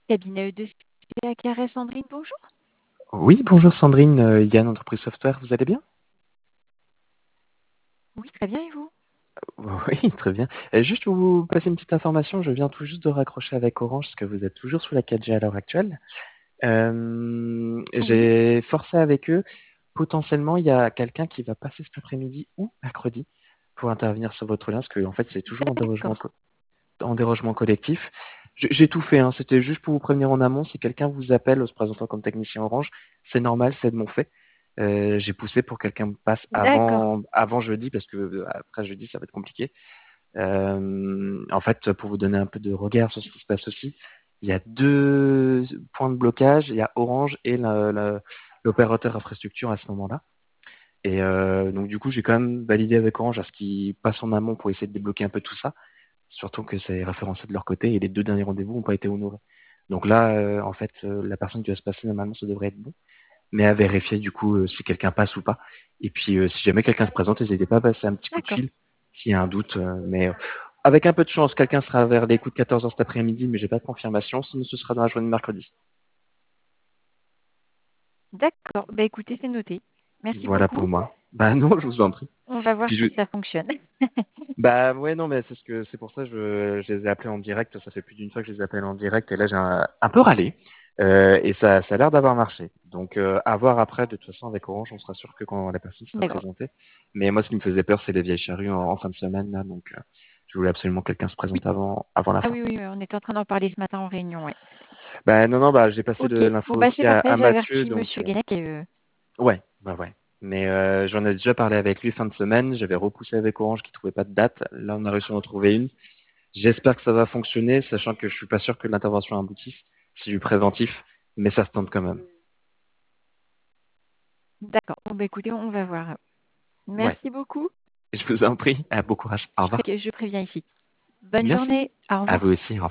Cabinet de CACRS, Sandrine, bonjour. Oui, bonjour Sandrine, Yann, Entreprise Software, vous allez bien? Oui, très bien, et vous? Oui, très bien. Juste pour vous passer une petite information, je viens tout juste de raccrocher avec Orange, parce que vous êtes toujours sous la 4G à l'heure actuelle. Oui, J'ai forcé avec eux, potentiellement, il y a quelqu'un qui va passer cet après-midi ou mercredi pour intervenir sur votre lien, parce que en fait, c'est toujours d'accord. en dérogement collectif. J'ai tout fait, hein, c'était juste pour vous prévenir en amont, si quelqu'un vous appelle en se présentant comme technicien Orange, c'est normal, c'est de mon fait. J'ai poussé pour que quelqu'un me passe D'accord. avant jeudi, parce que après jeudi, ça va être compliqué. En fait, pour vous donner un peu de regard sur ce qui se passe aussi, il y a deux points de blocage, il y a Orange et l'opérateur infrastructure à ce moment-là. Et donc du coup, j'ai quand même validé avec Orange à ce qu'ils passent en amont pour essayer de débloquer un peu tout ça. Surtout que c'est référencé de leur côté et les deux derniers rendez-vous n'ont pas été honorés. Donc là, en fait, la personne qui va se passer, normalement, ça devrait être bon. Mais à vérifier, du coup, si quelqu'un passe ou pas. Et puis, si jamais quelqu'un se présente, n'hésitez pas à passer un petit coup de D'accord. fil s'il y a un doute. Mais avec un peu de chance, quelqu'un sera vers les coups de 14h cet après-midi, mais j'ai pas de confirmation. Sinon, ce sera dans la journée de mercredi. D'accord. Bah écoutez, c'est noté. Merci Voilà pour beaucoup. moi. Bah non, je vous en prie. On va voir Puis si ça fonctionne. bah ouais, non, mais c'est pour ça que je les ai appelés en direct. Ça fait plus d'une fois que je les appelle en direct et là j'ai un peu râlé. Et ça a l'air d'avoir marché. Donc à voir après. De toute façon, avec Orange, on sera sûr que quand la personne sera D'accord. présentée. Mais moi, ce qui me faisait peur, c'est les vieilles charrues en fin de semaine là. Donc je voulais absolument que quelqu'un se Oui. présente avant la Ah fin. oui, oui, on était en train d'en parler ce matin en réunion, ouais. Bah non, non, bah j'ai passé Ok. Bon, l'info bah c'est aussi à, parfait, à j'ai Mathieu. averti Donc Monsieur Guenec et ouais, bah ouais. Mais j'en ai déjà parlé avec lui fin de semaine. J'avais repoussé avec Orange qui trouvait pas de date. Là, on a réussi à en trouver une. J'espère que ça va fonctionner, sachant que je suis pas sûr que l'intervention aboutisse. C'est du préventif, mais ça se tente quand même. d'accord. Bon, bah écoutez, on va voir. Ouais, Merci beaucoup. je vous en prie. Bon courage. Au revoir. Je préviens ici. Bonne Merci. journée. Au À revoir. vous aussi. Au revoir.